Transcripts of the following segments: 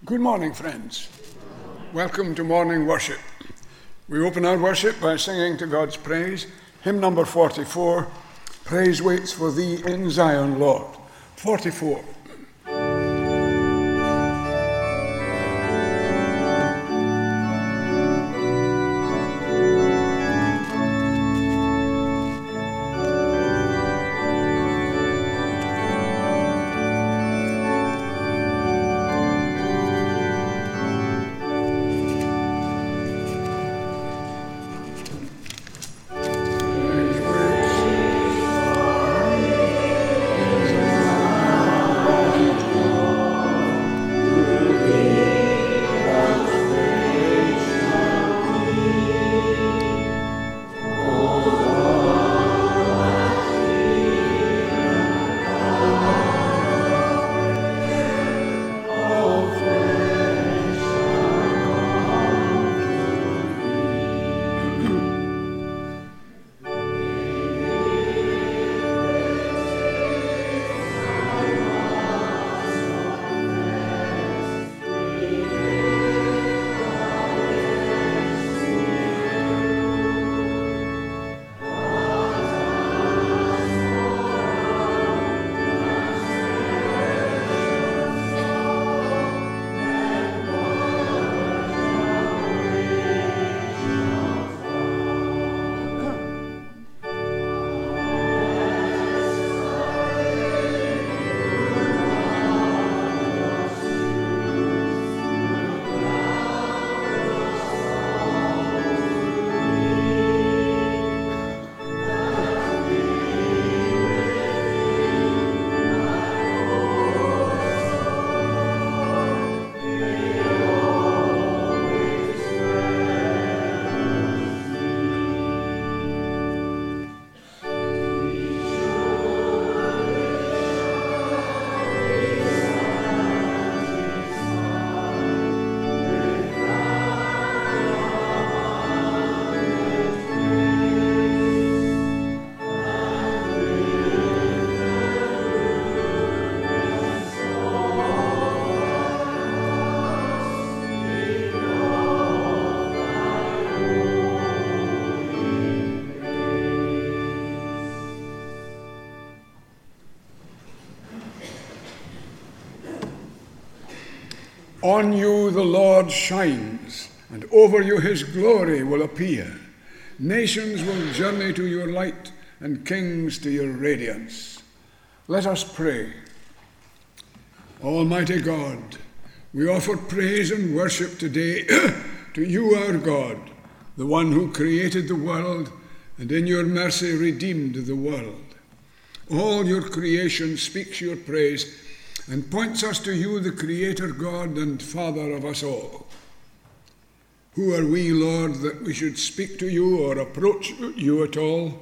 Good morning, friends. Welcome to morning worship. We open our worship by singing to God's praise. Hymn number 44, Praise Waits for Thee in Zion, Lord. 44. On you the Lord shines, and over you his glory will appear. Nations will journey to your light, and kings to your radiance. Let us pray. Almighty God, we offer praise and worship today to you, our God, the one who created the world and in your mercy redeemed the world. All your creation speaks your praise and points us to you, the Creator God and Father of us all. Who are we, Lord, that we should speak to you or approach you at all?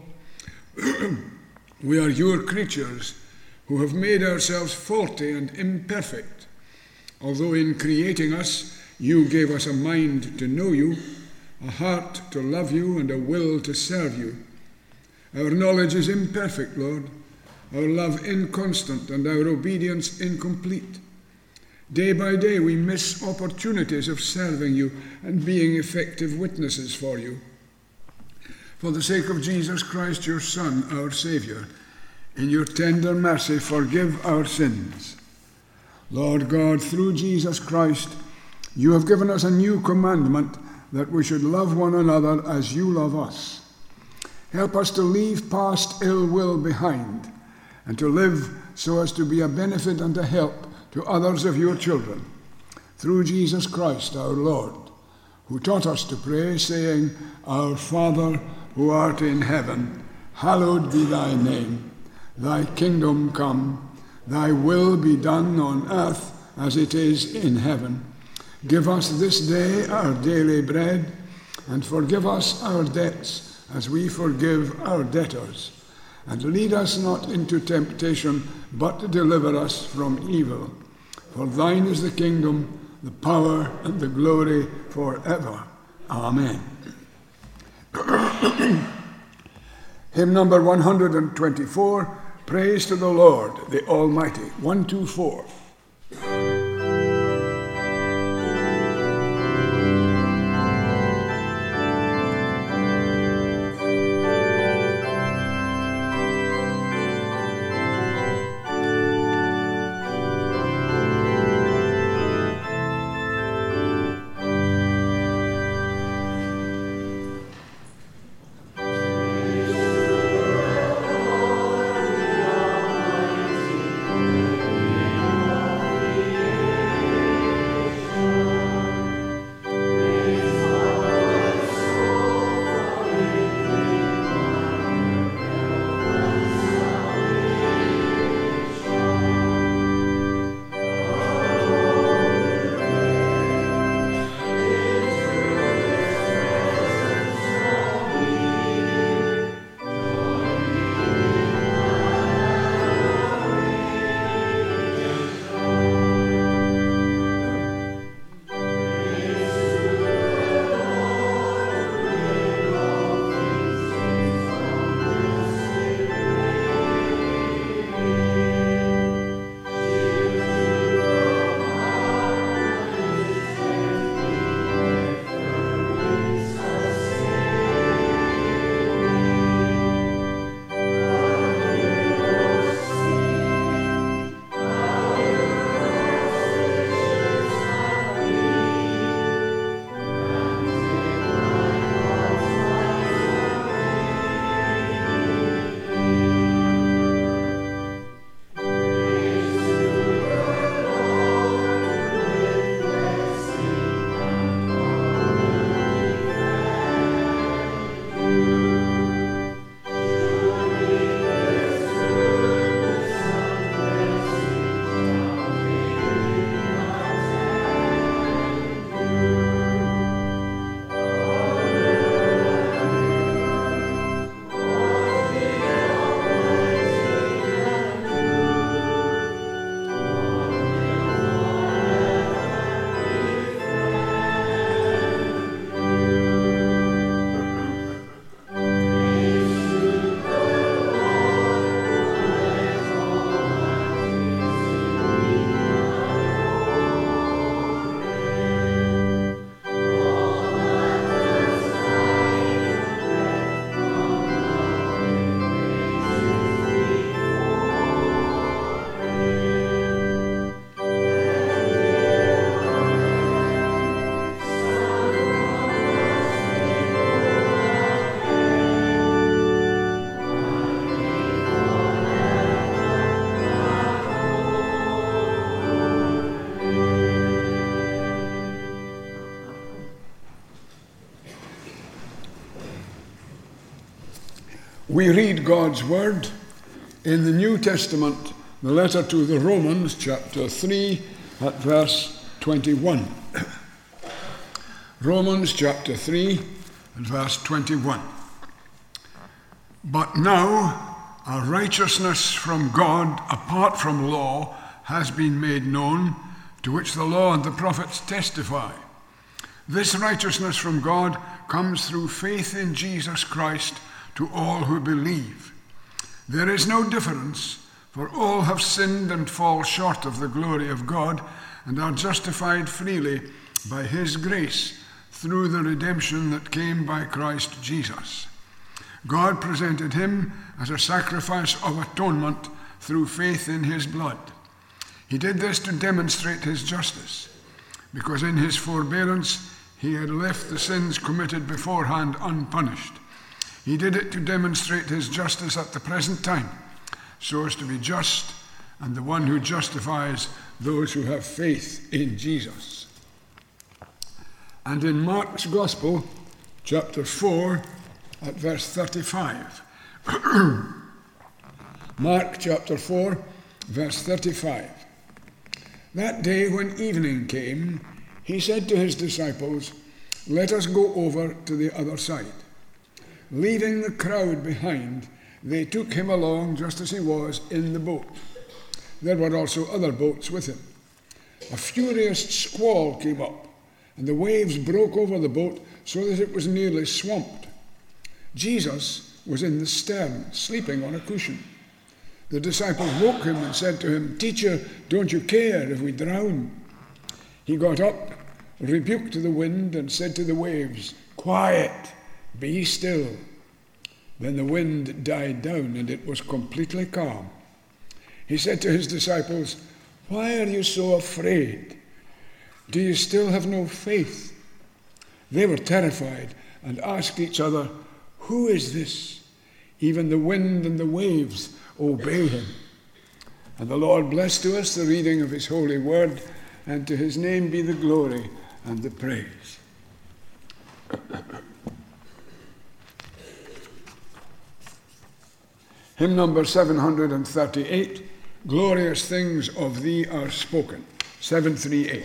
We are your creatures who have made ourselves faulty and imperfect. Although in creating us, you gave us a mind to know you, a heart to love you, and a will to serve you. Our knowledge is imperfect, Lord, our love inconstant, and our obedience incomplete. Day by day we miss opportunities of serving you and being effective witnesses for you. For the sake of Jesus Christ, your Son, our Saviour, in your tender mercy forgive our sins. Lord God, through Jesus Christ, you have given us a new commandment that we should love one another as you love us. Help us to leave past ill will behind and to live so as to be a benefit and a help to others of your children, through Jesus Christ our Lord, who taught us to pray, saying, Our Father, who art in heaven, hallowed be thy name. Thy kingdom come, thy will be done on earth as it is in heaven. Give us this day our daily bread, and forgive us our debts as we forgive our debtors. And lead us not into temptation, but deliver us from evil. For thine is the kingdom, the power, and the glory forever. Amen. Hymn number 124, Praise to the Lord, the Almighty. 1, 2, 4. We read God's word in the New Testament, the letter to the Romans, chapter 3, at verse 21. Romans chapter 3 and verse 21. But now a righteousness from God apart from law has been made known, to which the law and the prophets testify. This righteousness from God comes through faith in Jesus Christ to all who believe. There is no difference, for all have sinned and fall short of the glory of God, and are justified freely by his grace through the redemption that came by Christ Jesus. God presented him as a sacrifice of atonement through faith in his blood. He did this to demonstrate his justice, because in his forbearance he had left the sins committed beforehand unpunished. He did it to demonstrate his justice at the present time, so as to be just and the one who justifies those who have faith in Jesus. And in Mark's Gospel, chapter 4, at verse 35. Mark chapter 4, verse 35. That day when evening came, he said to his disciples, "Let us go over to the other side." Leaving the crowd behind, they took him along just as he was in the boat. There were also other boats with him. A furious squall came up, and the waves broke over the boat so that it was nearly swamped. Jesus was in the stern, sleeping on a cushion. The disciples woke him and said to him, "Teacher, don't you care if we drown?" He got up, rebuked the wind, and said to the waves, "Quiet, be still." Then the wind died down, and it was completely calm. He said to his disciples, "Why are you so afraid? Do you still have no faith?" They were terrified and asked each other, "Who is this? Even the wind and the waves obey him." And the Lord bless to us the reading of his holy word, and to his name be the glory and the praise. Hymn number 738, Glorious Things of Thee Are Spoken, 738.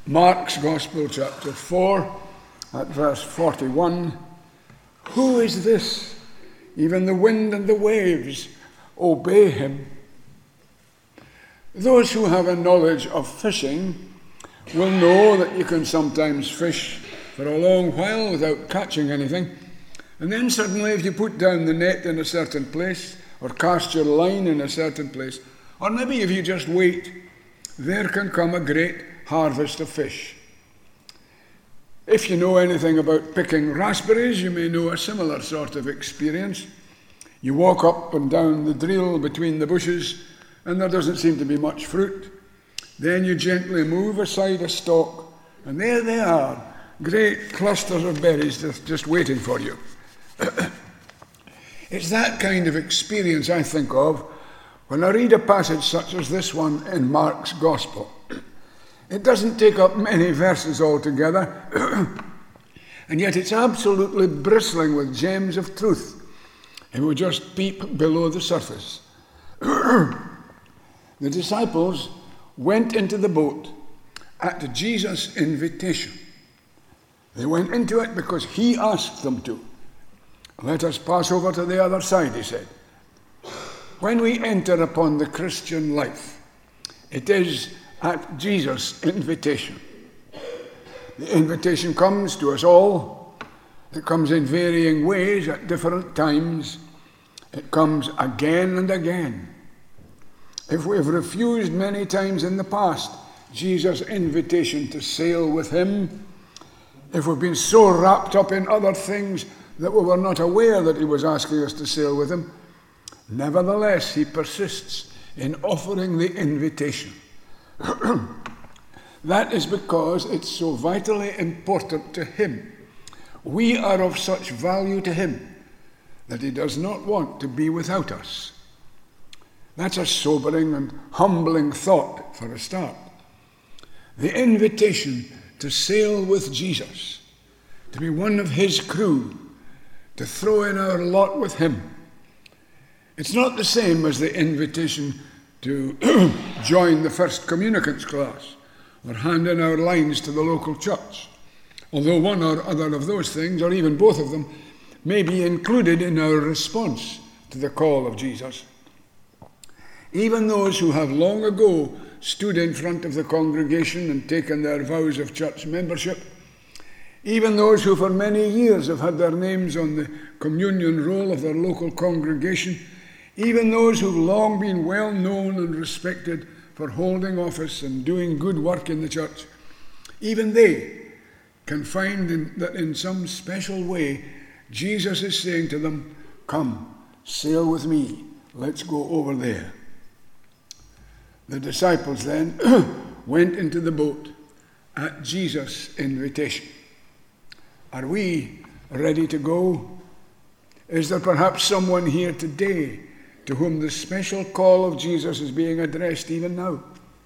Mark's Gospel, chapter 4, at verse 41. Who is this? Even the wind and the waves obey him. Those who have a knowledge of fishing will know that you can sometimes fish for a long while without catching anything. And then suddenly, if you put down the net in a certain place, or cast your line in a certain place, or maybe if you just wait, there can come a great harvest of fish. If you know anything about picking raspberries, you may know a similar sort of experience. You walk up and down the drill between the bushes, and there doesn't seem to be much fruit. Then you gently move aside a stalk, and there they are, great clusters of berries just waiting for you. It's that kind of experience I think of when I read a passage such as this one in Mark's Gospel. It doesn't take up many verses altogether, and yet it's absolutely bristling with gems of truth if we just peep below the surface. The disciples went into the boat at Jesus' invitation. They went into it because he asked them to. Let us pass over to the other side, he said. When we enter upon the Christian life, it is at Jesus' invitation. The invitation comes to us all. It comes in varying ways at different times. It comes again and again. If we've refused many times in the past Jesus' invitation to sail with him, if we've been so wrapped up in other things that we were not aware that he was asking us to sail with him, nevertheless he persists in offering the invitation. That is because it's so vitally important to him. We are of such value to him that he does not want to be without us. That's a sobering and humbling thought for a start. The invitation to sail with Jesus, to be one of his crew, to throw in our lot with him. It's not the same as the invitation to join the first communicants class or hand in our lines to the local church, although one or other of those things, or even both of them, may be included in our response to the call of Jesus. Even those who have long ago stood in front of the congregation and taken their vows of church membership, even those who for many years have had their names on the communion roll of their local congregation, even those who've long been well known and respected for holding office and doing good work in the church, even they can find that in some special way Jesus is saying to them, "Come, sail with me, let's go over there." The disciples then went into the boat at Jesus' invitation. Are we ready to go? Is there perhaps someone here today to whom the special call of Jesus is being addressed even now?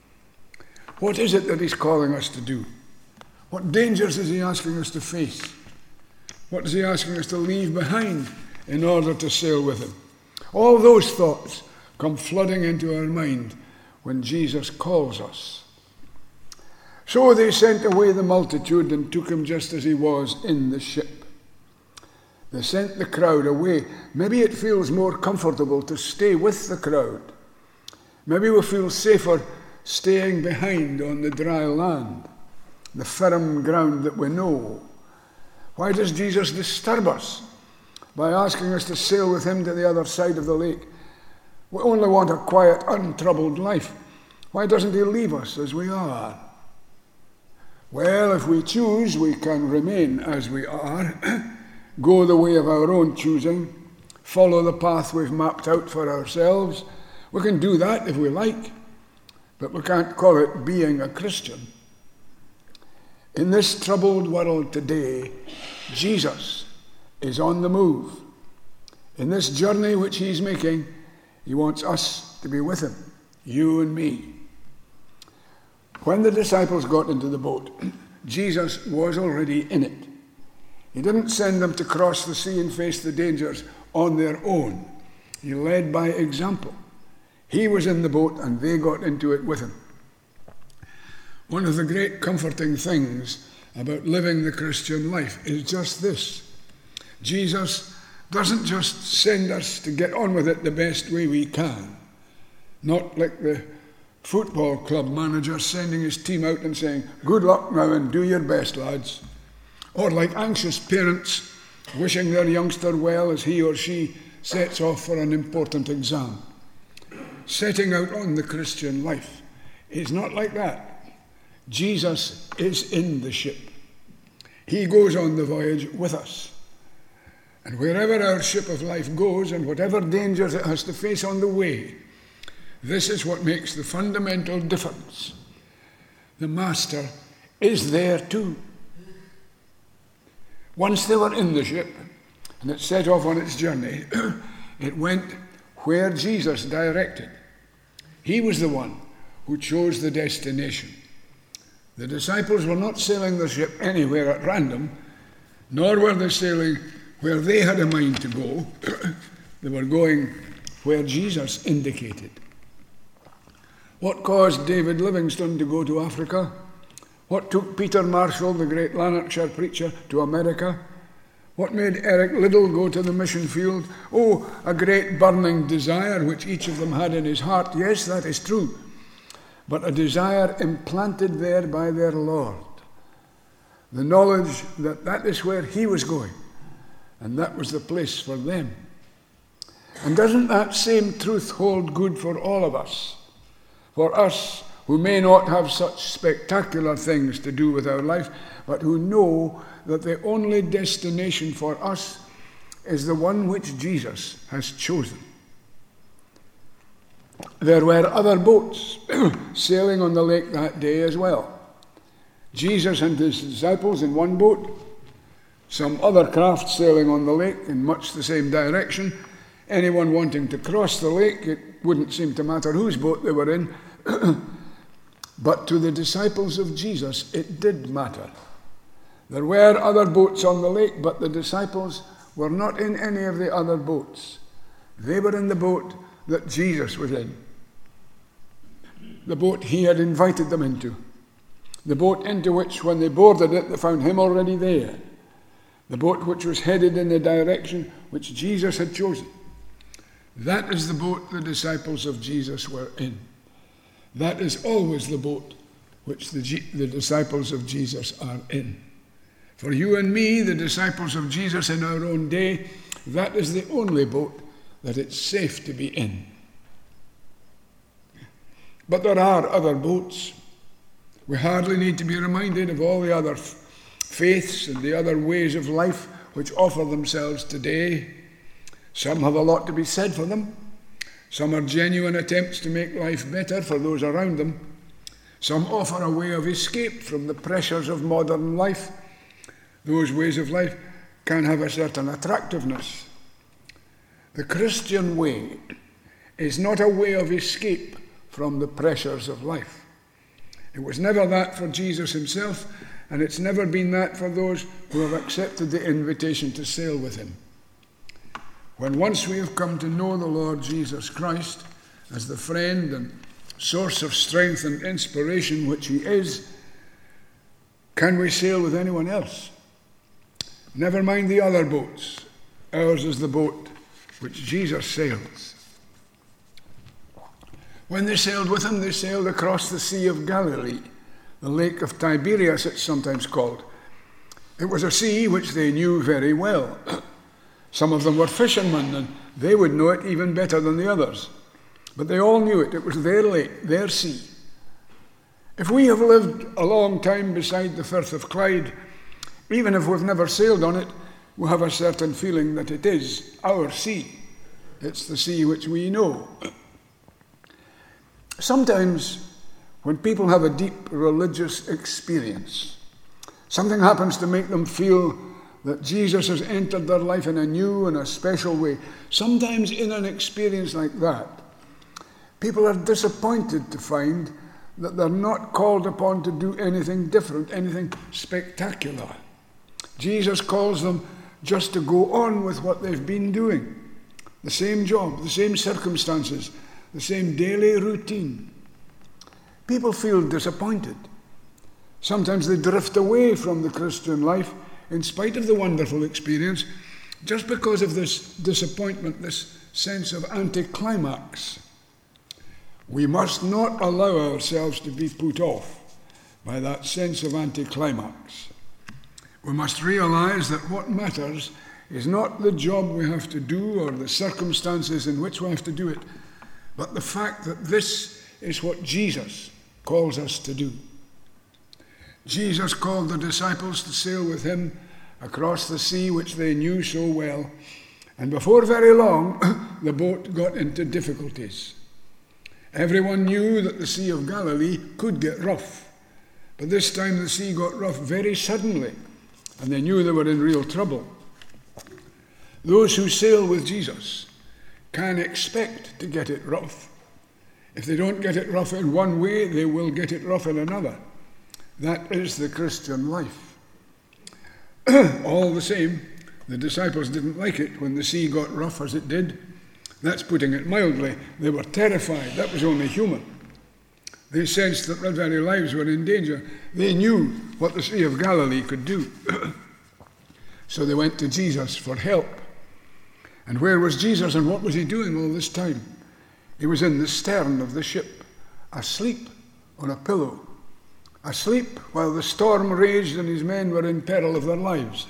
What is it that he's calling us to do? What dangers is he asking us to face? What is he asking us to leave behind in order to sail with him? All those thoughts come flooding into our mind when Jesus calls us. So they sent away the multitude and took him just as he was in the ship. They sent the crowd away. Maybe it feels more comfortable to stay with the crowd. Maybe we feel safer staying behind on the dry land, the firm ground that we know. Why does Jesus disturb us by asking us to sail with him to the other side of the lake? We only want a quiet, untroubled life. Why doesn't he leave us as we are? Well, if we choose, we can remain as we are, go the way of our own choosing, follow the path we've mapped out for ourselves. We can do that if we like, but we can't call it being a Christian. In this troubled world today, Jesus is on the move. In this journey which he's making, he wants us to be with him, you and me. When the disciples got into the boat, Jesus was already in it. He didn't send them to cross the sea and face the dangers on their own. He led by example. He was in the boat and they got into it with him. One of the great comforting things about living the Christian life is just this. Jesus doesn't just send us to get on with it the best way we can. Not like the football club manager sending his team out and saying, "Good luck now and do your best, lads." Or like anxious parents wishing their youngster well as he or she sets off for an important exam. Setting out on the Christian life is not like that. Jesus is in the ship. He goes on the voyage with us. And wherever our ship of life goes and whatever dangers it has to face on the way, this is what makes the fundamental difference. The Master is there too. Once they were in the ship and it set off on its journey, it went where Jesus directed. He was the one who chose the destination. The disciples were not sailing the ship anywhere at random, nor were they sailing where they had a mind to go. They were going where Jesus indicated. What caused David Livingstone to go to Africa? What took Peter Marshall, the great Lanarkshire preacher, to America? What made Eric Liddell go to the mission field? Oh, a great burning desire which each of them had in his heart. Yes, that is true. But a desire implanted there by their Lord. The knowledge that that is where he was going, and that was the place for them. And doesn't that same truth hold good for all of us? For us who may not have such spectacular things to do with our life, but who know that the only destination for us is the one which Jesus has chosen. There were other boats sailing on the lake that day as well. Jesus and his disciples in one boat, some other craft sailing on the lake in much the same direction. Anyone wanting to cross the lake, it wouldn't seem to matter whose boat they were in. But to the disciples of Jesus, it did matter. There were other boats on the lake, but the disciples were not in any of the other boats. They were in the boat that Jesus was in. The boat he had invited them into. The boat into which, when they boarded it, they found him already there. The boat which was headed in the direction which Jesus had chosen. That is the boat the disciples of Jesus were in. That is always the boat which the disciples of Jesus are in. For you and me, the disciples of Jesus in our own day, that is the only boat that it's safe to be in. But there are other boats. We hardly need to be reminded of all the other faiths and the other ways of life which offer themselves today. Some have a lot to be said for them. Some are genuine attempts to make life better for those around them. Some offer a way of escape from the pressures of modern life. Those ways of life can have a certain attractiveness. The Christian way is not a way of escape from the pressures of life. It was never that for Jesus himself, and it's never been that for those who have accepted the invitation to sail with him. When once we have come to know the Lord Jesus Christ as the friend and source of strength and inspiration which he is, can we sail with anyone else? Never mind the other boats. Ours is the boat which Jesus sails. When they sailed with him, they sailed across the Sea of Galilee, the Lake of Tiberias it's sometimes called. It was a sea which they knew very well. Some of them were fishermen, and they would know it even better than the others. But they all knew it. It was their lake, their sea. If we have lived a long time beside the Firth of Clyde, even if we've never sailed on it, we have a certain feeling that it is our sea. It's the sea which we know. Sometimes, when people have a deep religious experience, something happens to make them feel that Jesus has entered their life in a new and a special way. Sometimes in an experience like that, people are disappointed to find that they're not called upon to do anything different, anything spectacular. Jesus calls them just to go on with what they've been doing. The same job, the same circumstances, the same daily routine. People feel disappointed. Sometimes they drift away from the Christian life in spite of the wonderful experience, just because of this disappointment, this sense of anticlimax. We must not allow ourselves to be put off by that sense of anticlimax. We must realize that what matters is not the job we have to do or the circumstances in which we have to do it, but the fact that this is what Jesus calls us to do. Jesus called the disciples to sail with him across the sea which they knew so well, and before very long the boat got into difficulties. Everyone knew that the Sea of Galilee could get rough, but this time the sea got rough very suddenly, and they knew they were in real trouble. Those who sail with Jesus can expect to get it rough. If they don't get it rough in one way, they will get it rough in another. That is the Christian life. All the same, the disciples didn't like it when the sea got rough as it did. That's putting it mildly. They were terrified. That was only human. They sensed that their very lives were in danger. They knew what the Sea of Galilee could do. So they went to Jesus for help. And where was Jesus, and what was he doing all this time? He was in the stern of the ship, asleep on a pillow, asleep while the storm raged and his men were in peril of their lives.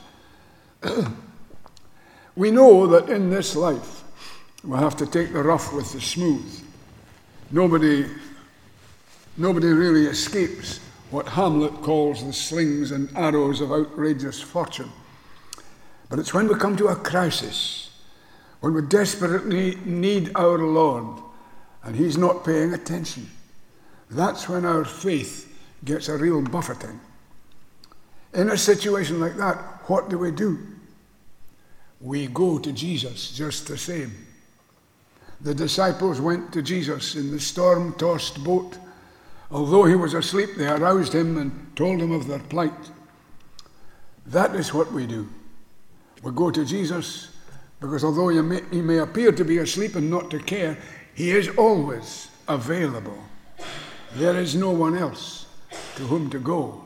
We know that in this life we have to take the rough with the smooth. Nobody really escapes what Hamlet calls the slings and arrows of outrageous fortune. But it's when we come to a crisis, when we desperately need our Lord and he's not paying attention, that's when our faith gets a real buffeting. In a situation like that, what do? We go to Jesus just the same. The disciples went to Jesus in the storm-tossed boat. Although he was asleep, they aroused him and told him of their plight. That is what we do. We go to Jesus because although he may appear to be asleep and not to care, he is always available. There is no one else to whom to go.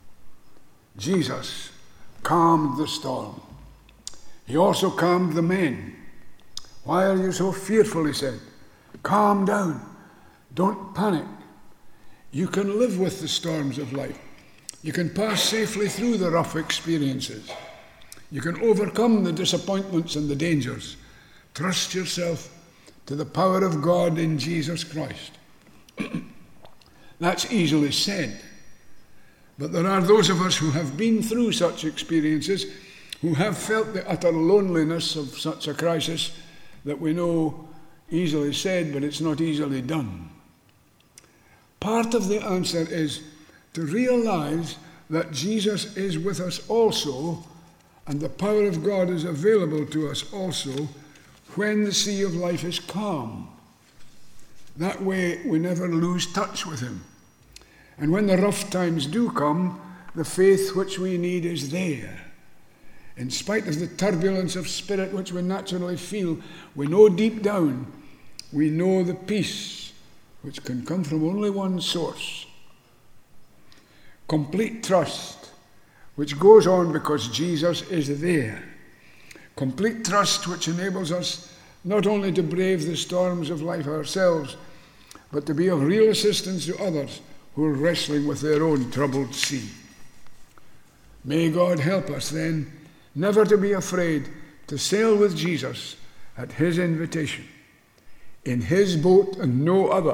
Jesus calmed the storm. He also calmed the men. Why are you so fearful, he said. Calm down. Don't panic. You can live with the storms of life. You can pass safely through the rough experiences. You can overcome the disappointments and the dangers. Trust yourself to the power of God in Jesus Christ. That's easily said. But there are those of us who have been through such experiences, who have felt the utter loneliness of such a crisis that we know easily said, but it's not easily done. Part of the answer is to realize that Jesus is with us also, and the power of God is available to us also when the sea of life is calm. That way we never lose touch with him. And when the rough times do come, the faith which we need is there. In spite of the turbulence of spirit which we naturally feel, we know deep down, we know the peace which can come from only one source. Complete trust, which goes on because Jesus is there. Complete trust which enables us not only to brave the storms of life ourselves, but to be of real assistance to others who are wrestling with their own troubled sea. May God help us then never to be afraid to sail with Jesus at his invitation, in his boat and no other,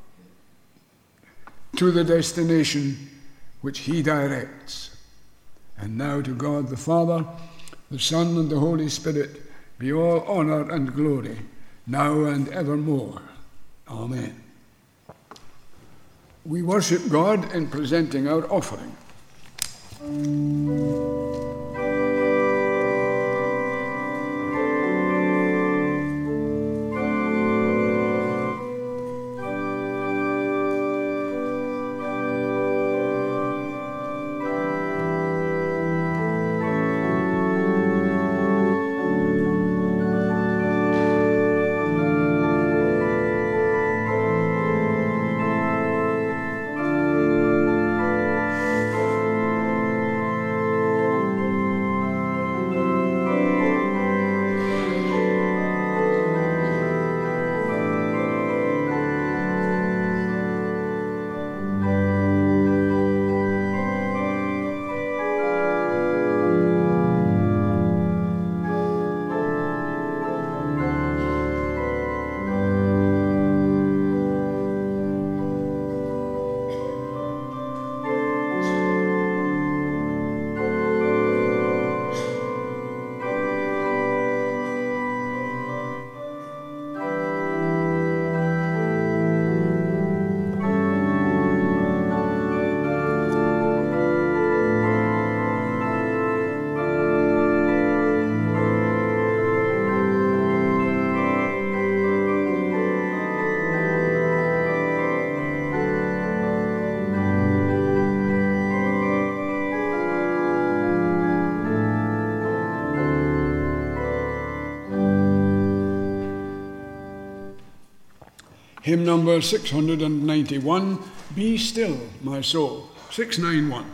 to the destination which he directs. And now to God the Father, the Son, and the Holy Spirit be all honor and glory, now and evermore. Amen. We worship God in presenting our offering. hymn number 691, Be Still, My Soul. 691.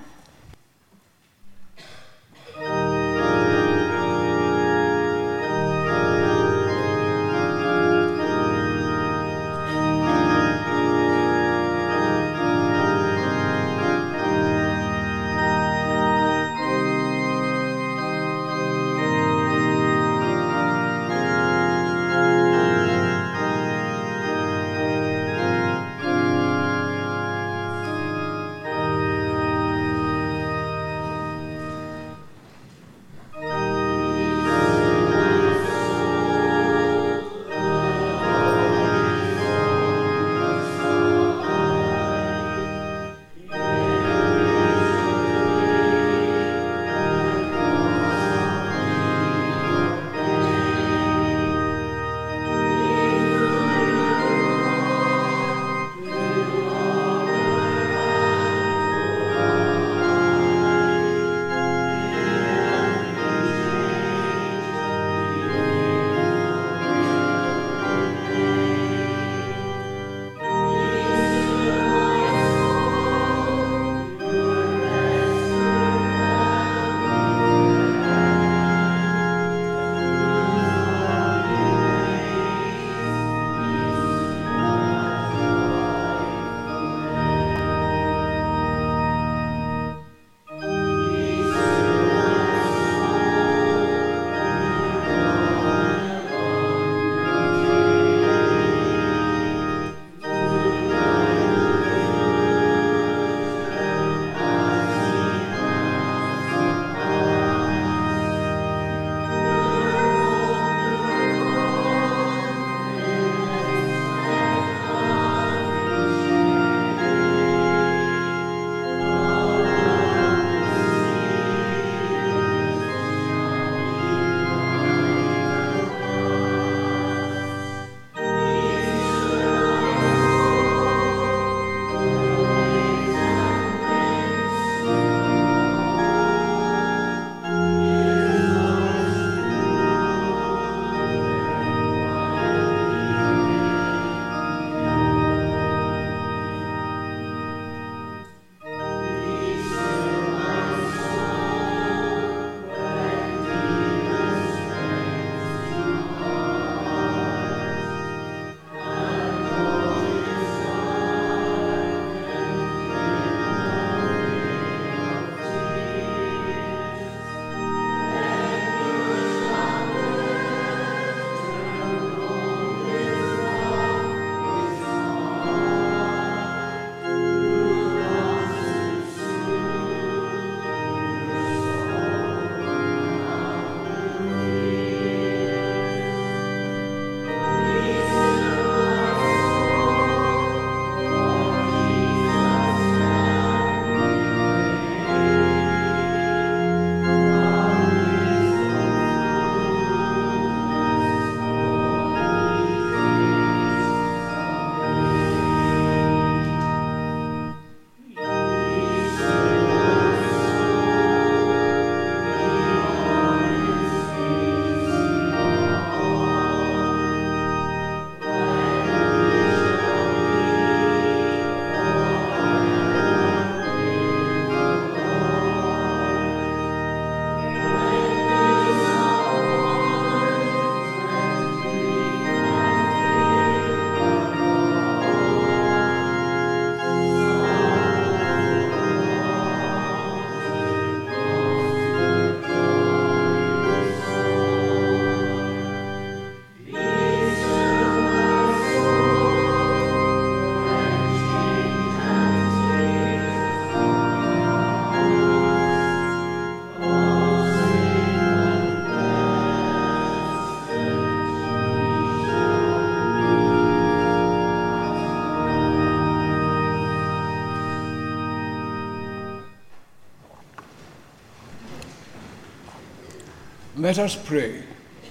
Let us pray.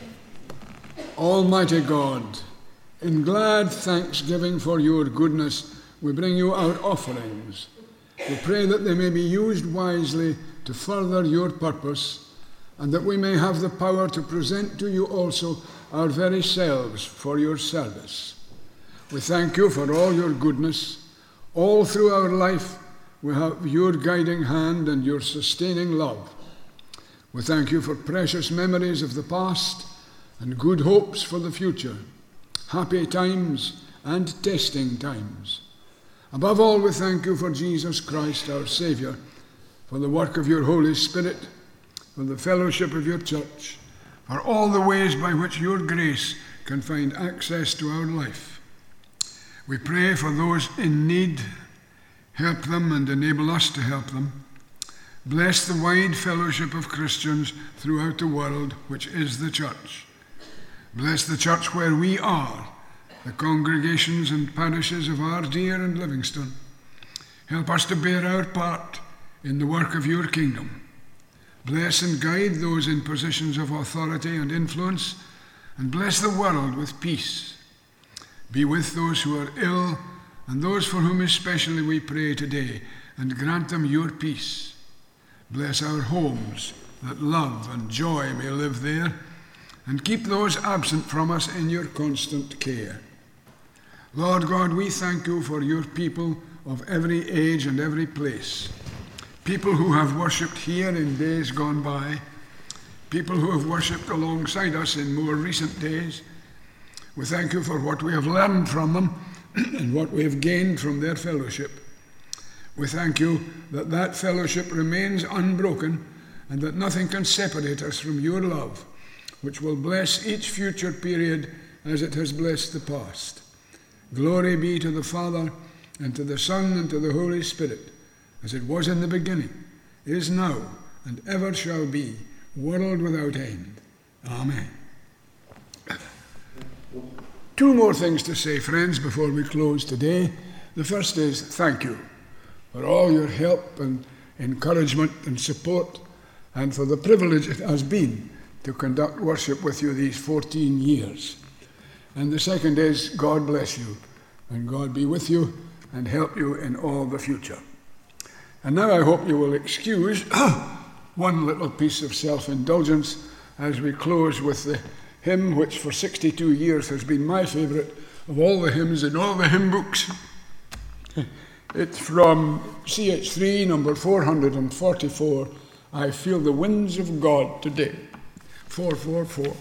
Almighty God, in glad thanksgiving for your goodness, we bring you our offerings. We pray that they may be used wisely to further your purpose, and that we may have the power to present to you also our very selves for your service. We thank you for all your goodness. All through our life, we have your guiding hand and your sustaining love. We thank you for precious memories of the past and good hopes for the future, happy times and testing times. Above all, we thank you for Jesus Christ, our Saviour, for the work of your Holy Spirit, for the fellowship of your church, for all the ways by which your grace can find access to our life. We pray for those in need. Help them and enable us to help them. Bless the wide fellowship of Christians throughout the world, which is the church. Bless the church where we are, the congregations and parishes of Ardere and Livingston. Help us to bear our part in the work of your kingdom. Bless and guide those in positions of authority and influence, and bless the world with peace. Be with those who are ill and those for whom especially we pray today, and grant them your peace. Bless our homes, that love and joy may live there, and keep those absent from us in your constant care. Lord God, we thank you for your people of every age and every place, people who have worshipped here in days gone by, people who have worshipped alongside us in more recent days. We thank you for what we have learned from them and what we have gained from their fellowship. We thank you that that fellowship remains unbroken and that nothing can separate us from your love, which will bless each future period as it has blessed the past. Glory be to the Father, and to the Son, and to the Holy Spirit, as it was in the beginning, is now, and ever shall be, world without end. Amen. Two more things to say, friends, before we close today. The first is thank you for all your help and encouragement and support, and for the privilege it has been to conduct worship with you these 14 years. And the second is God bless you, and God be with you and help you in all the future. And now I hope you will excuse one little piece of self-indulgence as we close with the hymn which for 62 years has been my favourite of all the hymns in all the hymn books. It's from CH3, number 444, I Feel the Winds of God Today. 444.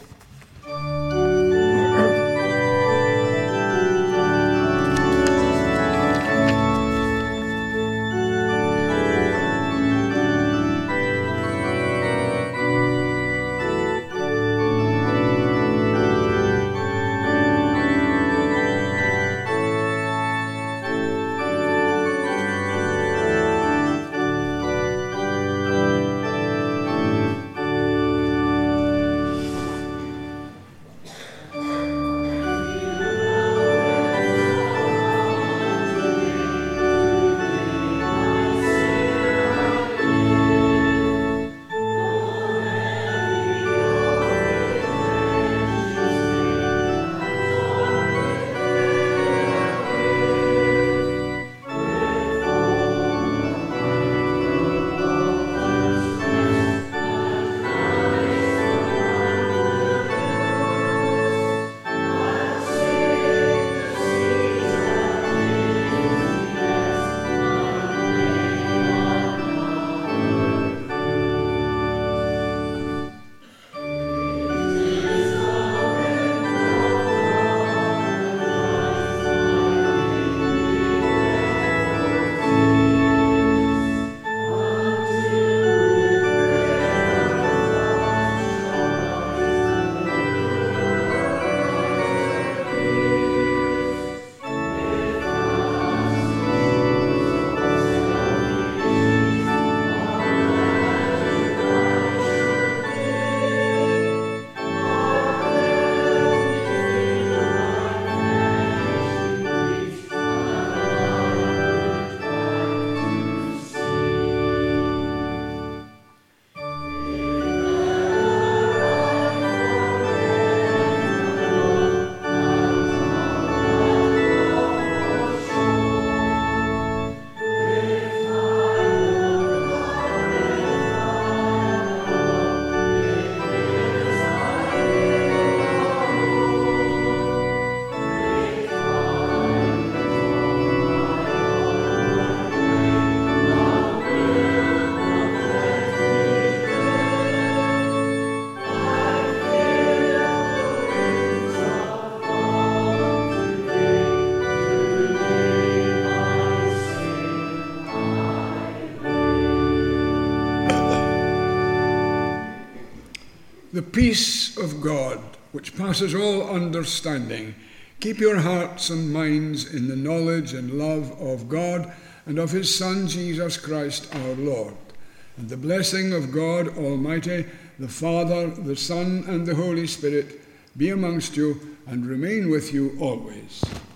the peace of God, which passes all understanding, keep your hearts and minds in the knowledge and love of God and of his Son, Jesus Christ our Lord. And the blessing of God Almighty, the Father, the Son, and the Holy Spirit be amongst you and remain with you always.